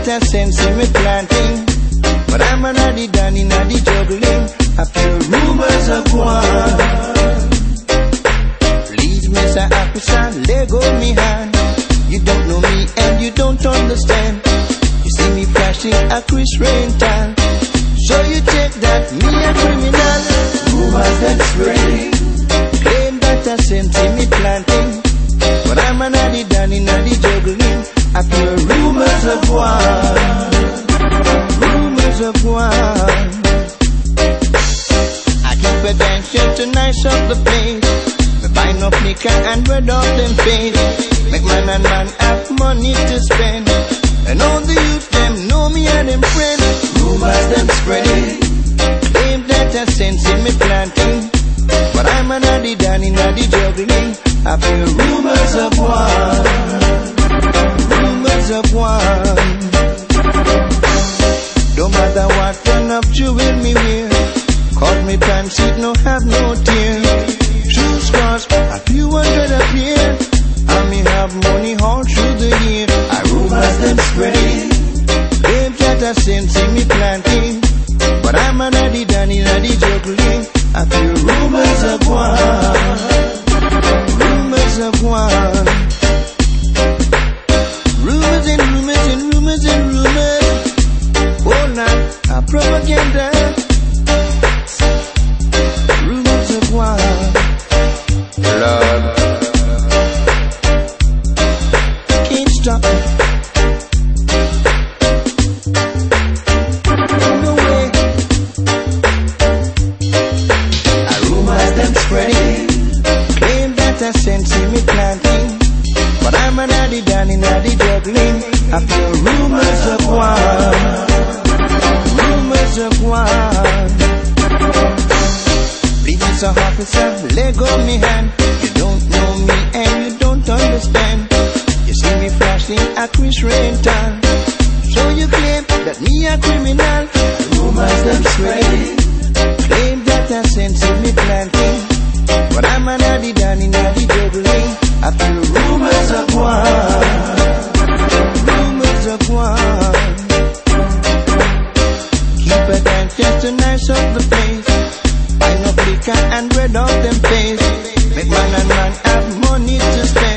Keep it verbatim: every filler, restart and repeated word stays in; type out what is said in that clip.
a sense in me planting, but I'm an addy done in addy juggling. I feel rumors of war. Please, Mister Officer, let go me hand. You don't know me and you don't understand. You see me flashing a Chris Rental, so you take that me a criminal. Rumors that spreading, claim that a sense in me planting, but I'm an addy done in addy juggling. I feel rumors of war, rumors of war. I keep attention to nice up the place. We buy no liquor and red off them face. Make man and man have money to spend, and all the youth them know me and them friends. Rumors them spreading, claim that a sense in me planting, but I'm an addy done in addy juggling. I feel rumors of war, rumors of war. Don't matter what turn up you will me wear, cause me pants it no have no tear. Shoes scars a few hundred a pair, and me have money all through the year. I rumors them spreading, claim that a sense in me planting, but I'm an addy done in addy juggling. I feel rumors of war, rumors of war. Rumors and rumors and rumors and rumors, all night a propaganda. Rumors of war, Lord, can't stop it. No way. A rumors them spreading, claim that a sense in me planting, but I'm an addy done in addy juggling. I feel rumors of war, rumors of war. Please, Mister Officer, let go me hand. You don't know me and you don't understand. You see me flashing a Chris Rental, so you claim that me a criminal. Rumors them spreading, claim that a sense in me planting, but I'm an addy done in addy juggling. I feel rumors of war, rumors of war. Keep attention to nice up the place. Buy no liquor and red off them face. Make man and man have money to spend.